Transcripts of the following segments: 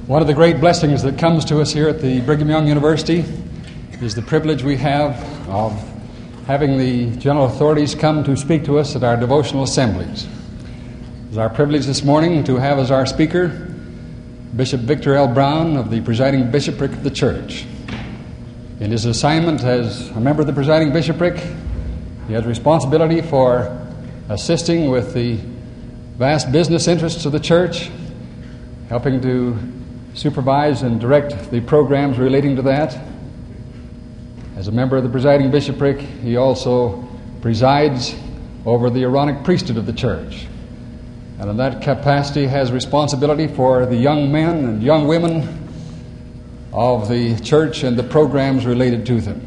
One of the great blessings that comes to us here at the Brigham Young University is the privilege we have of having the general authorities come to speak to us at our devotional assemblies. It's our privilege this morning to have as our speaker Bishop Victor L. Brown of the presiding bishopric of the church. In his assignment as a member of the presiding bishopric, he has responsibility for assisting with the vast business interests of the church, helping to supervise and direct the programs relating to that. As a member of the presiding bishopric, he also presides over the Aaronic priesthood of the church, and in that capacity has responsibility for the young men and young women of the church and the programs related to them.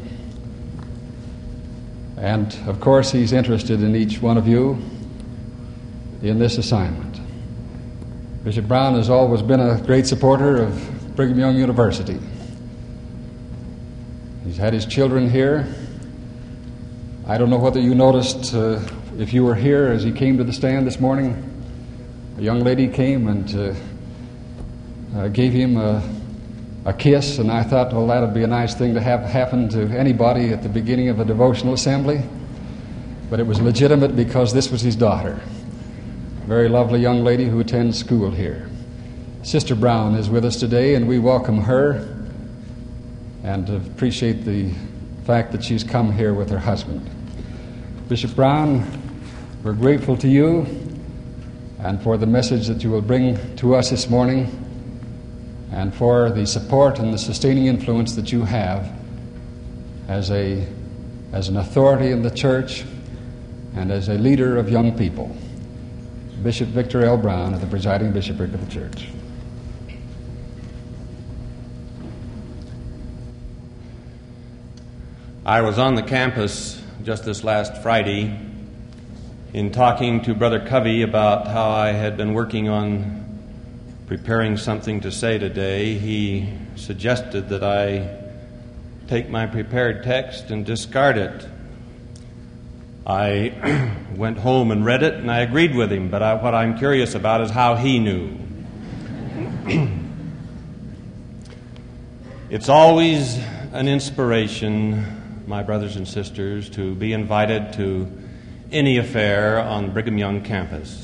And of course, he's interested in each one of you in this assignment. Bishop Brown has always been a great supporter of Brigham Young University. He's had his children here. I don't know whether you noticed, if you were here as he came to the stand this morning, a young lady came and gave him a kiss, and I thought, well, that would be a nice thing to have happen to anybody at the beginning of a devotional assembly. But it was legitimate because this was his daughter, a very lovely young lady who attends school here. Sister Brown is with us today, and we welcome her and appreciate the fact that she's come here with her husband. Bishop Brown, we're grateful to you and for the message that you will bring to us this morning, and for the support and the sustaining influence that you have as an authority in the church and as a leader of young people. Bishop Victor L. Brown of the presiding bishopric of the church. I was on the campus just this last Friday in talking to Brother Covey about how I had been working on preparing something to say today. He suggested that I take my prepared text and discard it. I went home and read it, and I agreed with him, but what I'm curious about is how he knew. It's always an inspiration, my brothers and sisters, to be invited to any affair on the Brigham Young campus.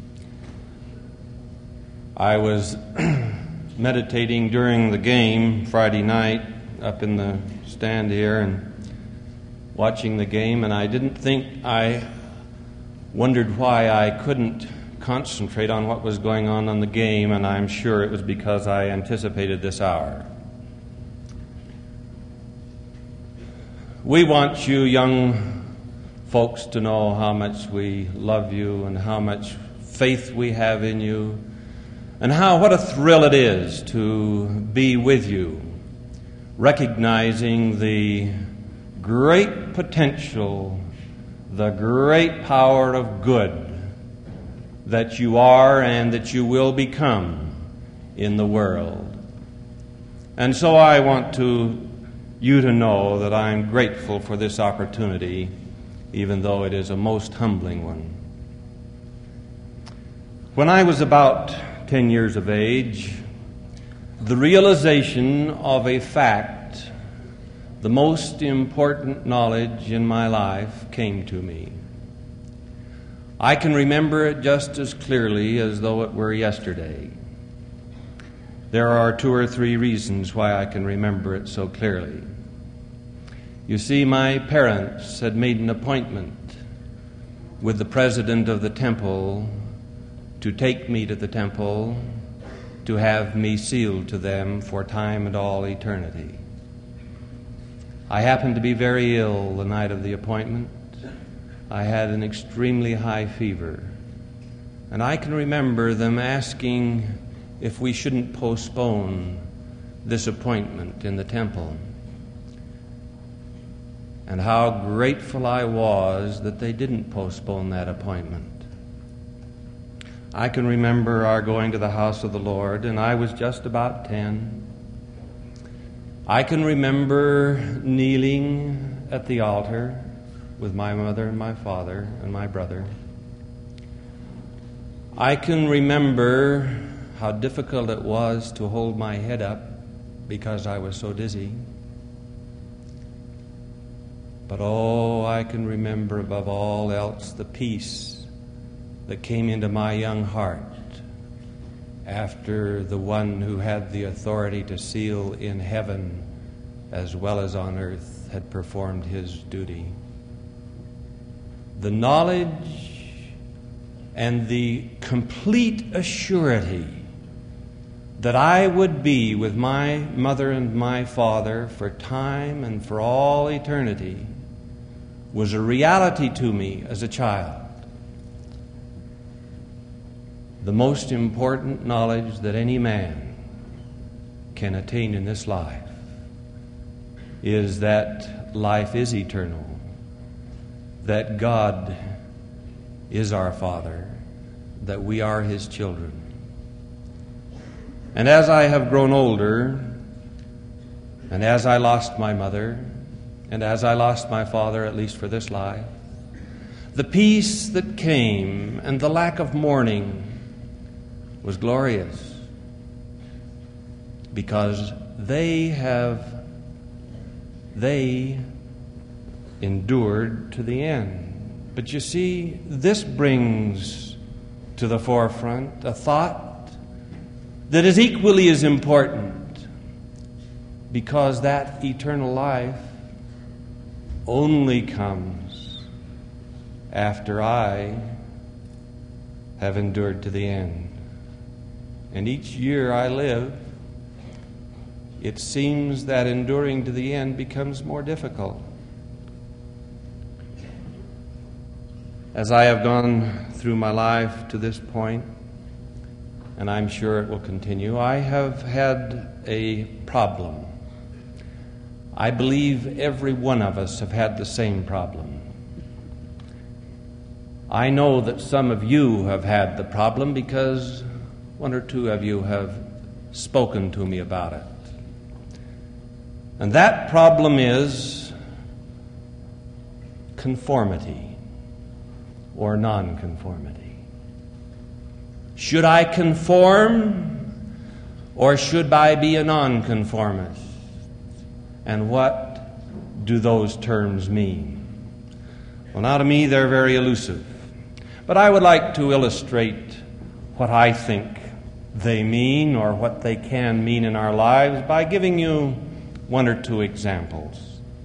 I was meditating during the game Friday night up in the stand here and watching the game, and I wondered why I couldn't concentrate on what was going on the game, and I'm sure it was because I anticipated this hour. We want you young folks to know how much we love you and how much faith we have in you, and what a thrill it is to be with you, recognizing the great potential, the great power of good that you are and that you will become in the world. And so I want you to know that I'm grateful for this opportunity, even though it is a most humbling one. When I was about 10 years of age, the realization of a fact, the most important knowledge in my life, came to me. I can remember it just as clearly as though it were yesterday. There are 2 or 3 reasons why I can remember it so clearly. You see, my parents had made an appointment with the president of the temple to take me to the temple, to have me sealed to them for time and all eternity. I happened to be very ill the night of the appointment. I had an extremely high fever, and I can remember them asking if we shouldn't postpone this appointment in the temple, and how grateful I was that they didn't postpone that appointment. I can remember our going to the house of the Lord, and I was just about 10. I can remember kneeling at the altar with my mother and my father and my brother. I can remember how difficult it was to hold my head up because I was so dizzy. But oh, I can remember above all else the peace that came into my young heart after the one who had the authority to seal in heaven as well as on earth had performed his duty. The knowledge and the complete assurity that I would be with my mother and my father for time and for all eternity was a reality to me as a child. The most important knowledge that any man can attain in this life is that life is eternal, that God is our Father, that we are His children. And as I have grown older, and as I lost my mother, and as I lost my father, at least for this life, the peace that came and the lack of mourning was glorious, because they endured to the end. But you see, this brings to the forefront a thought that is equally as important, because that eternal life only comes after I have endured to the end. And each year I live, it seems that enduring to the end becomes more difficult. As I have gone through my life to this point, and I'm sure it will continue, I have had a problem. I believe every one of us have had the same problem. I know that some of you have had the problem because one or two of you have spoken to me about it. And that problem is conformity or nonconformity. Should I conform or should I be a nonconformist? And what do those terms mean? Well, now to me they're very elusive. But I would like to illustrate what I think they mean or what they can mean in our lives by giving you one or two examples.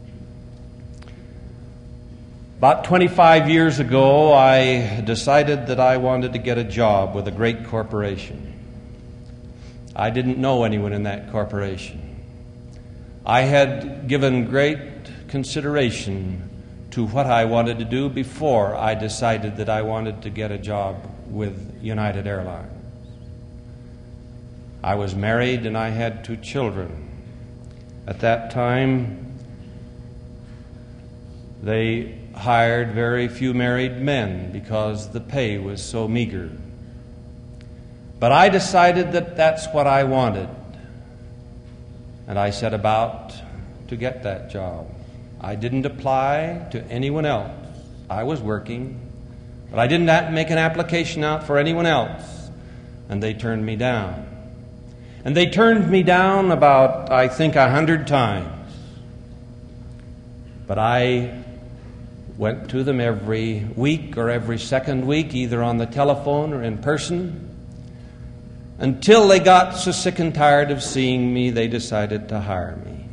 About 25 years ago, I decided that I wanted to get a job with a great corporation. I didn't know anyone in that corporation. I had given great consideration to what I wanted to do before I decided that I wanted to get a job with United Airlines. I was married and I had 2 children. At that time, they hired very few married men because the pay was so meager. But I decided that that's what I wanted. And I set about to get that job. I didn't apply to anyone else. I was working, but I didn't make an application out for anyone else. And they turned me down. And they turned me down about, I think, 100 times. But I went to them every week or every second week, either on the telephone or in person, until they got so sick and tired of seeing me, they decided to hire me.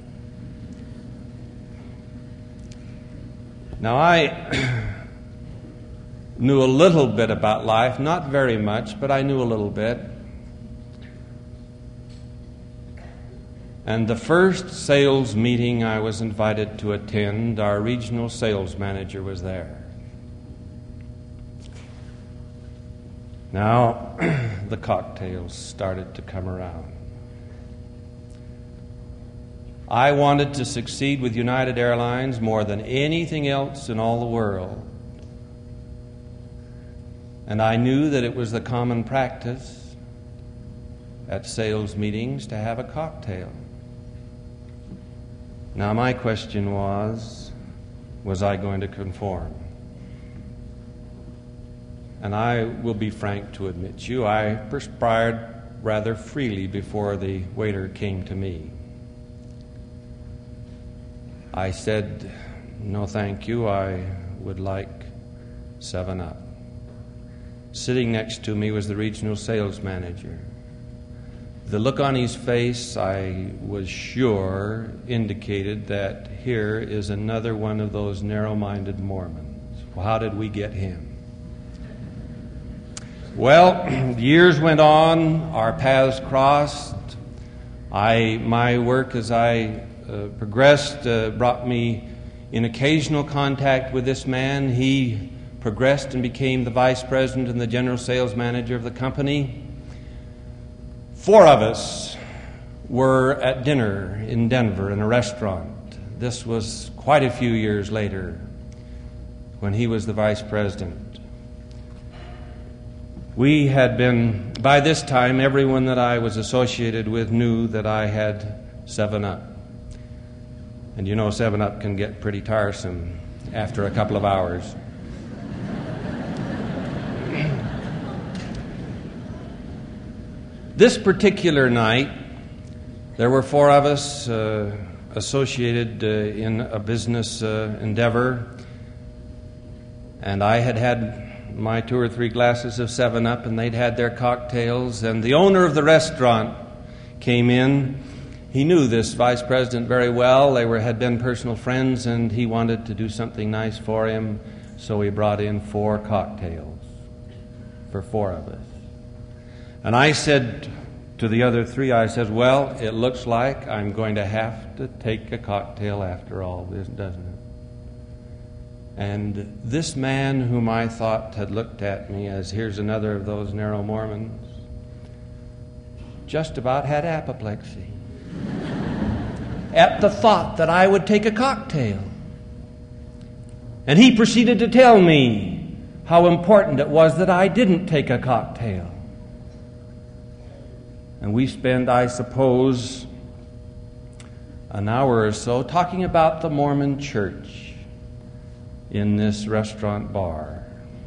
Now, I knew a little bit about life, not very much, but I knew a little bit. And the first sales meeting I was invited to attend, our regional sales manager was there. Now, the cocktails started to come around. I wanted to succeed with United Airlines more than anything else in all the world. And I knew that it was the common practice at sales meetings to have a cocktail. Now, my question was I going to conform? And I will be frank to admit you, I perspired rather freely before the waiter came to me. I said, "No, thank you. I would like 7-Up." Sitting next to me was the regional sales manager. The look on his face, I was sure, indicated that here is another one of those narrow-minded Mormons. Well, how did we get him? Well, years went on, our paths crossed. My work as I progressed brought me in occasional contact with this man. He progressed and became the vice president and the general sales manager of the company. 4 of us were at dinner in Denver in a restaurant. This was quite a few years later when he was the vice president. We had been, by this time, everyone that I was associated with knew that I had 7-Up. And you know 7-Up can get pretty tiresome after a couple of hours. This particular night, there were 4 of us associated in a business endeavor, and I had my 2 or 3 glasses of 7-Up, and they'd had their cocktails, and the owner of the restaurant came in. He knew this vice president very well. They had been personal friends, and he wanted to do something nice for him, so he brought in 4 cocktails for 4 of us. And I said to the other 3, I said, "Well, it looks like I'm going to have to take a cocktail after all this, doesn't it?" And this man, whom I thought had looked at me as here's another of those narrow Mormons, just about had apoplexy at the thought that I would take a cocktail. And he proceeded to tell me how important it was that I didn't take a cocktail. And we spent, I suppose, an hour or so talking about the Mormon church in this restaurant bar.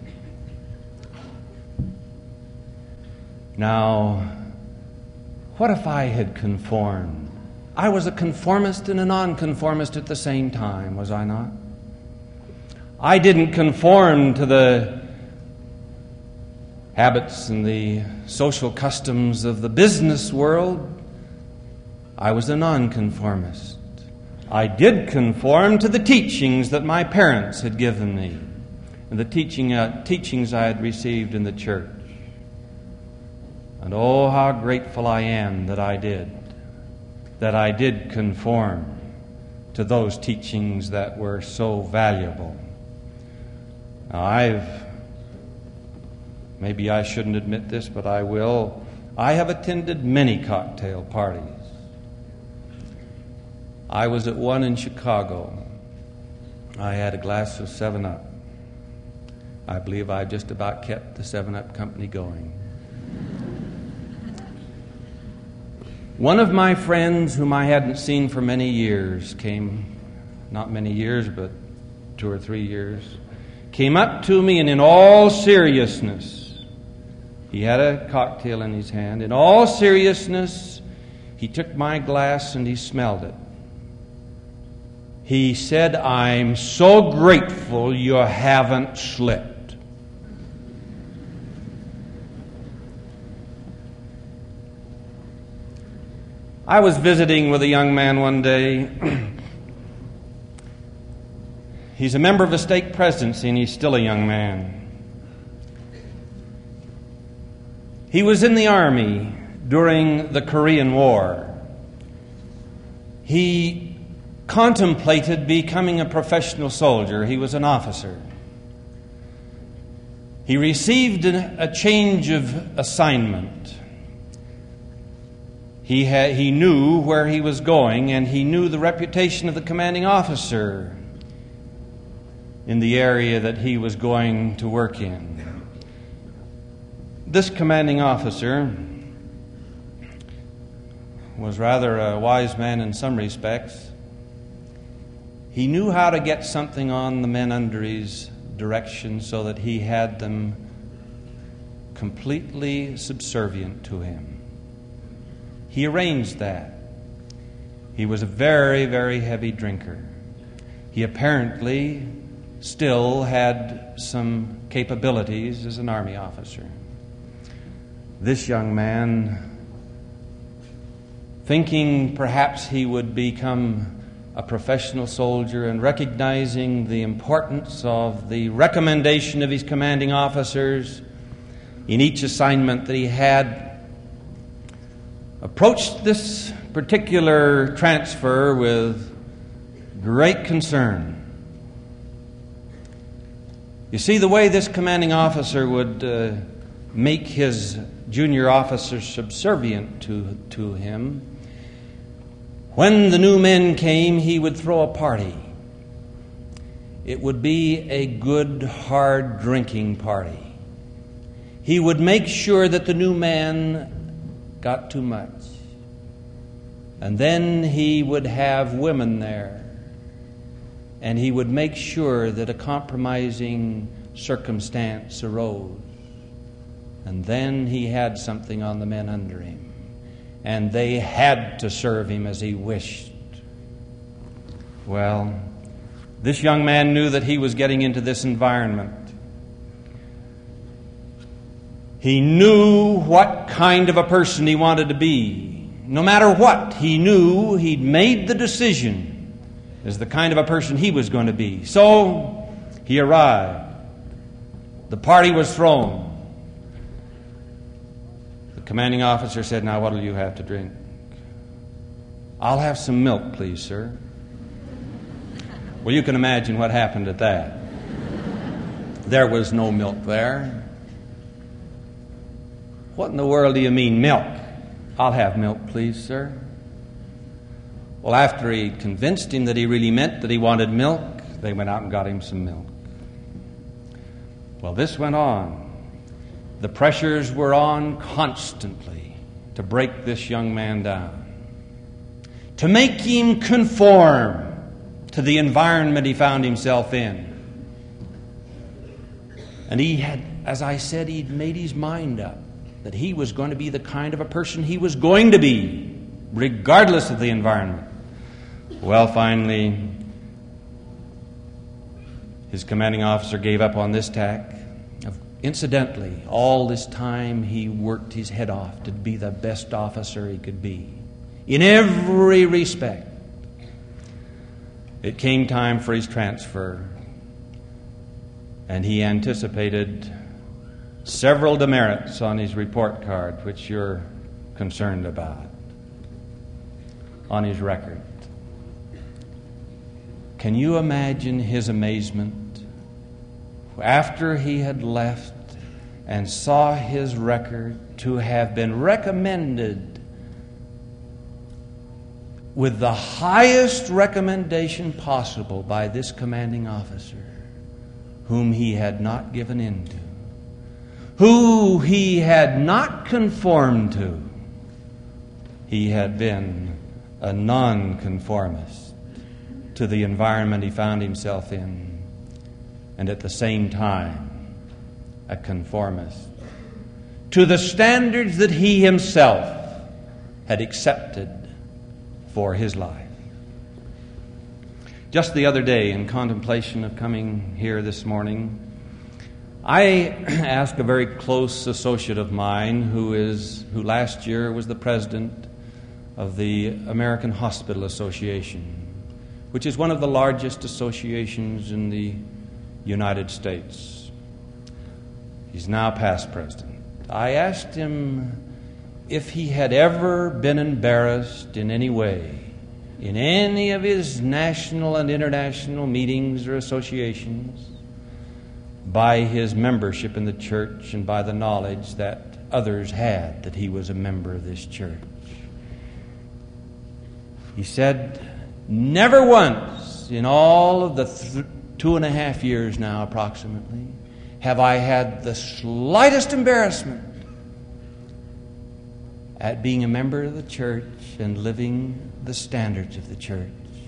Now, what if I had conformed? I was a conformist and a nonconformist at the same time, was I not? I didn't conform to the habits and the social customs of the business world. I was a nonconformist. I did conform to the teachings that my parents had given me and the teachings I had received in the church. And oh, how grateful I am that I did conform to those teachings that were so valuable. Now, maybe I shouldn't admit this, but I will. I have attended many cocktail parties. I was at one in Chicago. I had a glass of 7-Up. I believe I just about kept the 7-Up company going. One of my friends, whom I hadn't seen for many years, came, not many years, but 2 or 3 years, came up to me, and in all seriousness, he had a cocktail in his hand. In all seriousness, he took my glass and he smelled it. He said, "I'm so grateful you haven't slipped." I was visiting with a young man one day. He's a member of the stake presidency, and he's still a young man. He was in the Army during the Korean War. He contemplated becoming a professional soldier. He was an officer. He received a change of assignment. He knew where he was going, and he knew the reputation of the commanding officer in the area that he was going to work in. This commanding officer was rather a wise man in some respects. He knew how to get something on the men under his direction so that he had them completely subservient to him. he arranged that. He was a very, very heavy drinker. He apparently still had some capabilities as an Army officer. This young man, thinking perhaps he would become a professional soldier and recognizing the importance of the recommendation of his commanding officers in each assignment that he had, approached this particular transfer with great concern. You see, the way this commanding officer would make his junior officers subservient to him, when the new men came, he would throw a party. It would be a good, hard drinking party. He would make sure that the new man got too much. And then he would have women there. And he would make sure that a compromising circumstance arose. And then he had something on the men under him. And they had to serve him as he wished. Well, this young man knew that he was getting into this environment. He knew what kind of a person he wanted to be. No matter what, he knew he'd made the decision as the kind of a person he was going to be. So he arrived. The party was thrown. The commanding officer said, "Now what will you have to drink?" "I'll have some milk, please, sir." Well, you can imagine what happened at that. There was no milk there. "What in the world do you mean, milk?" "I'll have milk, please, sir." Well, after he convinced him that he really meant that he wanted milk, they went out and got him some milk. Well, this went on. The pressures were on constantly to break this young man down, to make him conform to the environment he found himself in. And he had, as I said, he'd made his mind up that he was going to be the kind of a person he was going to be, regardless of the environment. Well, finally, his commanding officer gave up on this tack. Incidentally, all this time he worked his head off to be the best officer he could be, in every respect. It came time for his transfer, and he anticipated several demerits on his report card, which you're concerned about, on his record. Can you imagine his amazement after he had left and saw his record to have been recommended with the highest recommendation possible by this commanding officer, whom he had not given in to, who he had not conformed to? He had been a nonconformist to the environment he found himself in, and at the same time a conformist to the standards that he himself had accepted for his life. Just the other day, in contemplation of coming here this morning, I asked a very close associate of mine who last year was the president of the American Hospital Association, which is one of the largest associations in the United States. He's now past president. I asked him if he had ever been embarrassed in any way in any of his national and international meetings or associations by his membership in the church and by the knowledge that others had that he was a member of this church. He said, "Never once in all of the 2.5 years now approximately have I had the slightest embarrassment at being a member of the church and living the standards of the church."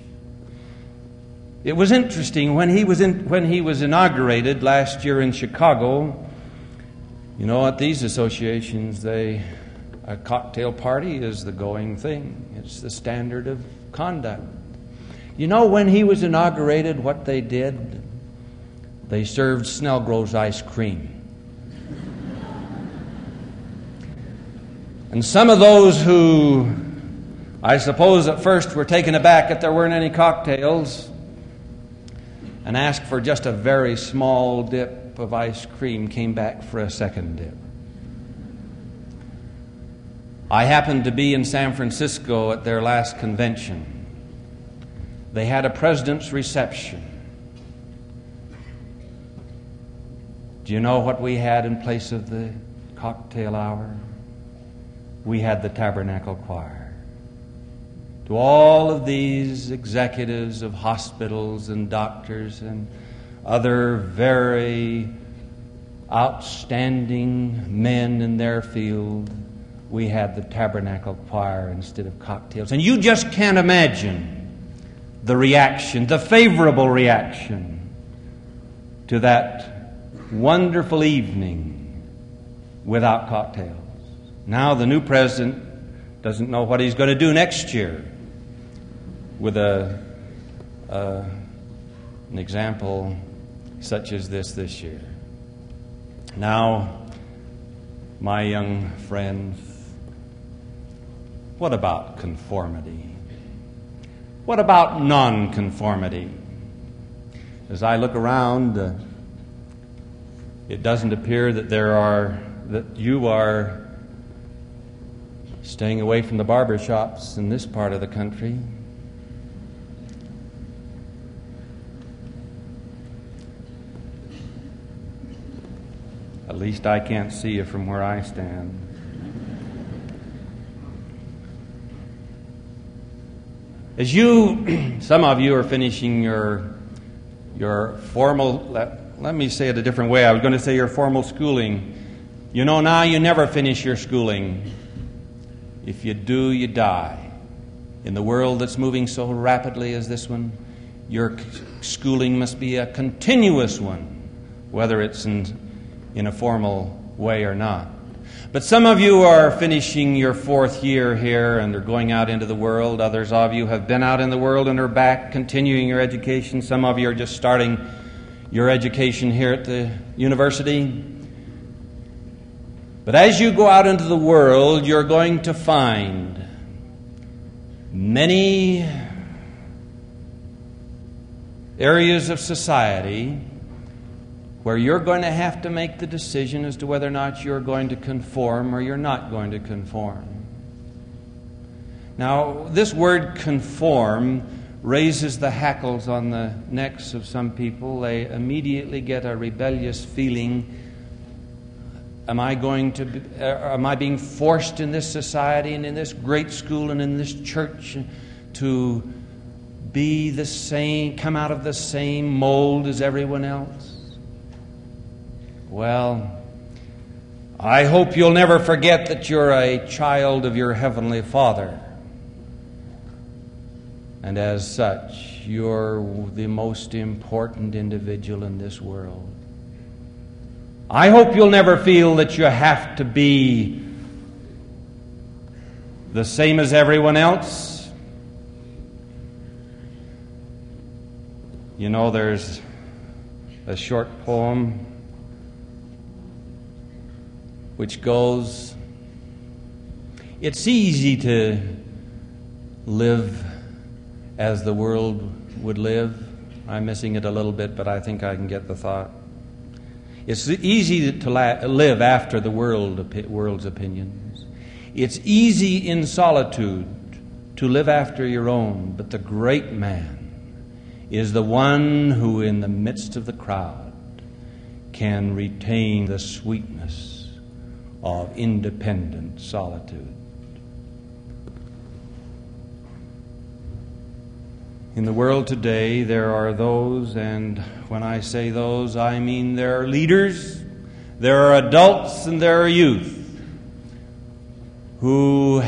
It was interesting when he was inaugurated last year in Chicago. You know, at these associations, A cocktail party is the going thing. It's the standard of conduct. You know, when he was inaugurated, what they did? They served Snellgrove's ice cream. And some of those who, I suppose at first were taken aback that there weren't any cocktails and asked for just a very small dip of ice cream came back for a second dip. I happened to be in San Francisco at their last convention. They had a president's reception. Do you know what we had in place of the cocktail hour? We had the Tabernacle Choir. To all of these executives of hospitals and doctors and other very outstanding men in their field, we had the Tabernacle Choir instead of cocktails. And you just can't imagine the reaction, the favorable reaction to that wonderful evening without cocktails. Now the new president doesn't know what he's going to do next year with an example such as this year. Now, my young friends, what about conformity? What about nonconformity? As I look around, it doesn't appear that you are staying away from the barber shops in this part of the country. At least I can't see you from where I stand. As some of you are finishing your formal, let me say it a different way. I was going to say your formal schooling. You know, now you never finish your schooling. If you do, you die. In the world that's moving so rapidly as this one, your schooling must be a continuous one, whether it's in a formal way or not. But some of you are finishing your 4th year here and are going out into the world. Others of you have been out in the world and are back continuing your education. Some of you are just starting your education here at the university. But as you go out into the world, you're going to find many areas of society where you're going to have to make the decision as to whether or not you're going to conform or you're not going to conform. Now, this word conform raises the hackles on the necks of some people. They immediately get a rebellious feeling. Am I being forced in this society and in this great school and in this church to be the same, come out of the same mold as everyone else? Well, I hope you'll never forget that you're a child of your Heavenly Father. And as such, you're the most important individual in this world. I hope you'll never feel that you have to be the same as everyone else. You know, there's a short poem which goes, it's easy to live as the world would live. I'm missing it a little bit, but I think I can get the thought. It's easy to live after the world's opinions. It's easy in solitude to live after your own, but the great man is the one who in the midst of the crowd can retain the sweetness of independent solitude. In the world today, there are those, and when I say those, I mean there are leaders, there are adults, and there are youth who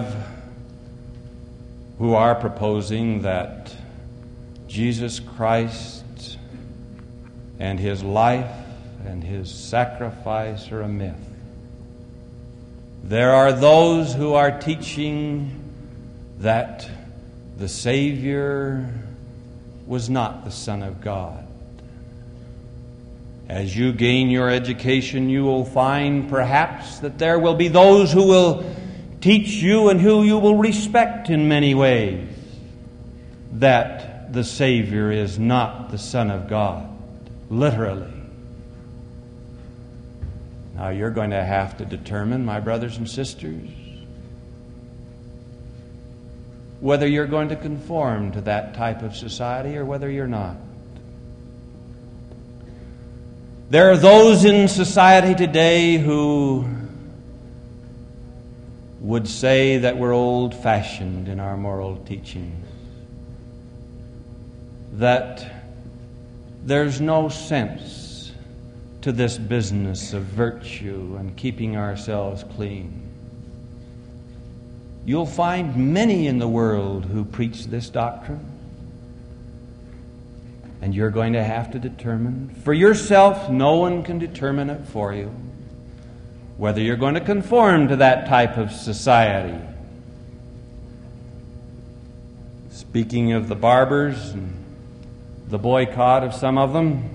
are proposing that Jesus Christ and His life and His sacrifice are a myth. There are those who are teaching that the Savior was not the Son of God. As you gain your education, you will find perhaps that there will be those who will teach you and who you will respect in many ways that the Savior is not the Son of God, literally. Now you're going to have to determine, my brothers and sisters, whether you're going to conform to that type of society or whether you're not. There are those in society today who would say that we're old-fashioned in our moral teachings, that there's no sense to this business of virtue and keeping ourselves clean. You'll find many in the world who preach this doctrine, and you're going to have to determine for yourself. No one can determine it for you whether you're going to conform to that type of society. Speaking of the barbers and the boycott of some of them,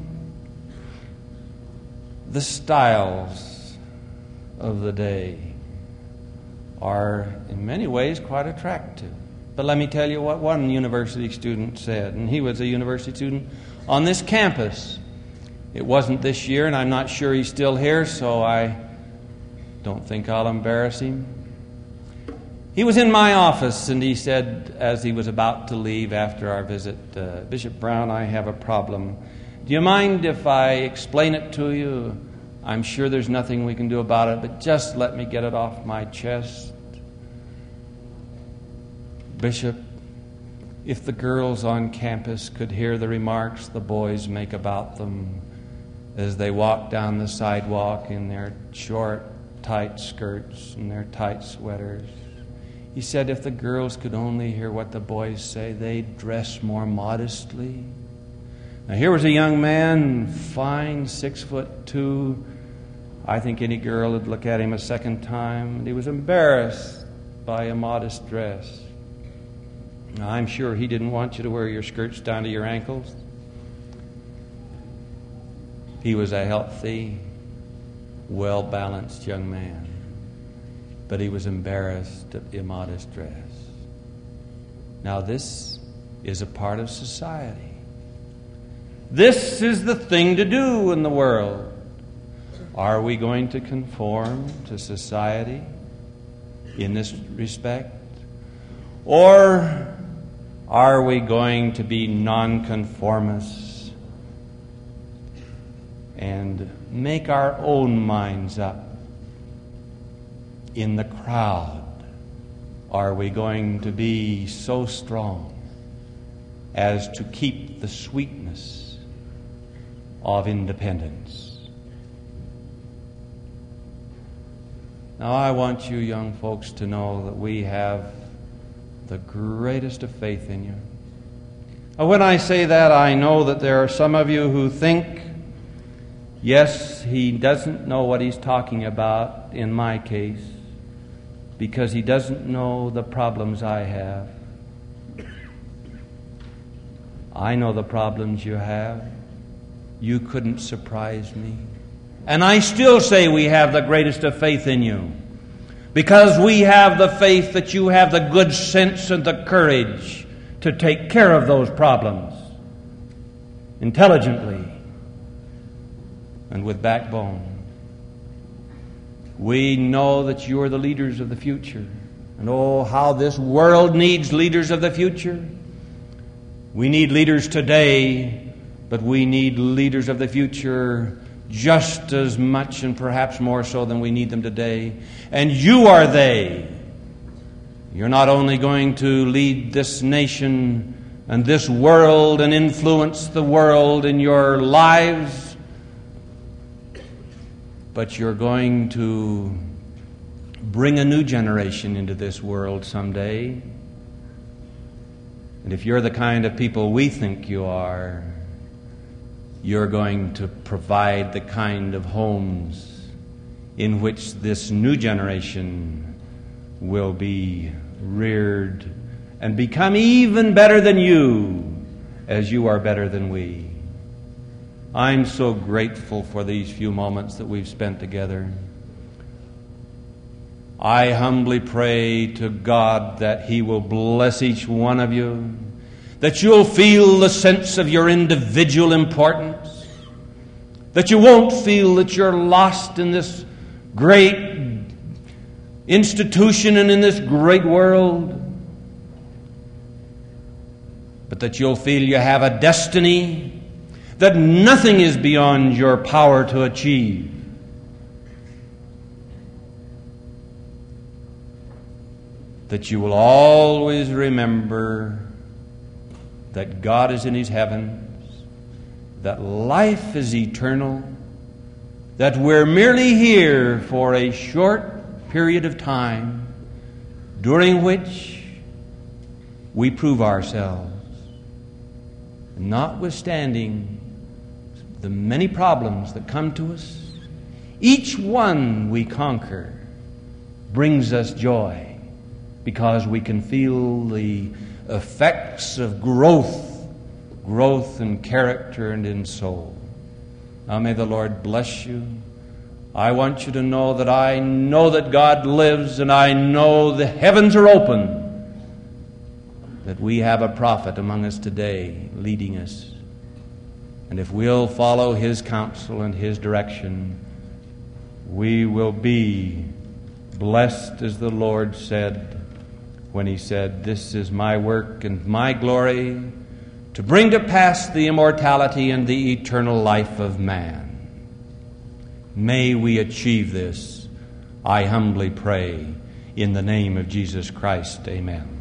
the styles of the day are in many ways quite attractive. But let me tell you what one university student said, and he was a university student on this campus. It wasn't this year, and I'm not sure he's still here, so I don't think I'll embarrass him. He was in my office, and he said, as he was about to leave after our visit, Bishop Brown, I have a problem. Do you mind if I explain it to you? I'm sure there's nothing we can do about it, but just let me get it off my chest. Bishop, if the girls on campus could hear the remarks the boys make about them as they walk down the sidewalk in their short, tight skirts and their tight sweaters. He said if the girls could only hear what the boys say, they'd dress more modestly. Now here was a young man, fine, 6'2". I think any girl would look at him a second time, and he was embarrassed by a modest dress. Now, I'm sure he didn't want you to wear your skirts down to your ankles. He was a healthy, well-balanced young man, but he was embarrassed at the immodest dress. Now, this is a part of society. This is the thing to do in the world. Are we going to conform to society in this respect? Or are we going to be nonconformists and make our own minds up in the crowd? Are we going to be so strong as to keep the sweetness of independence? Now, I want you young folks to know that we have the greatest of faith in you. When I say that, I know that there are some of you who think, yes, he doesn't know what he's talking about in my case because he doesn't know the problems I have. I know the problems you have. You couldn't surprise me. And I still say we have the greatest of faith in you, because we have the faith that you have the good sense and the courage to take care of those problems intelligently and with backbone. We know that you are the leaders of the future. And oh, how this world needs leaders of the future. We need leaders today, but we need leaders of the future just as much and perhaps more so than we need them today. And you are they. You're not only going to lead this nation and this world and influence the world in your lives, but you're going to bring a new generation into this world someday. And if you're the kind of people we think you are, you're going to provide the kind of homes in which this new generation will be reared and become even better than you, as you are better than we. I'm so grateful for these few moments that we've spent together. I humbly pray to God that He will bless each one of you, that you'll feel the sense of your individual importance, that you won't feel that you're lost in this great institution and in this great world, but that you'll feel you have a destiny that nothing is beyond your power to achieve. That you will always remember that God is in His heavens, that life is eternal, that we're merely here for a short period of time during which we prove ourselves. Notwithstanding the many problems that come to us, each one we conquer brings us joy, because we can feel the effects of growth in character and in soul. Now may the Lord bless you. I want you to know that I know that God lives, and I know the heavens are open, that we have a prophet among us today leading us. And if we'll follow his counsel and his direction, we will be blessed, as the Lord said when He said, "This is my work and my glory, to bring to pass the immortality and the eternal life of man." May we achieve this, I humbly pray, in the name of Jesus Christ. Amen.